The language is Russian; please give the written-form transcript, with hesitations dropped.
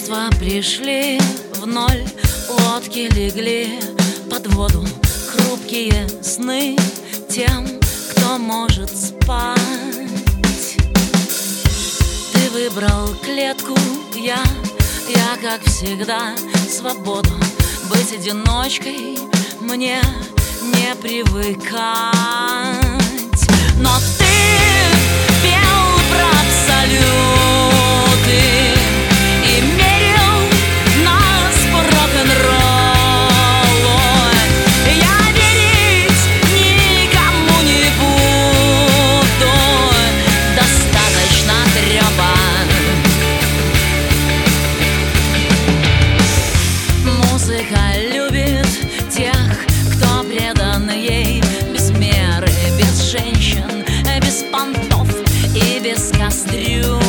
Чувства пришли в ноль, лодки легли под воду, хрупкие сны тем, кто может спать. Ты выбрал клетку, я как всегда свободу. Быть одиночкой мне не привыкать. Но ты пел про абсолюты и мерил нас по рок-н-роллу. Я верить никому не буду, достаточно трёпа. Музыка любит тех, кто предан ей, без меры, без женщин, без понтов и без кастрюль.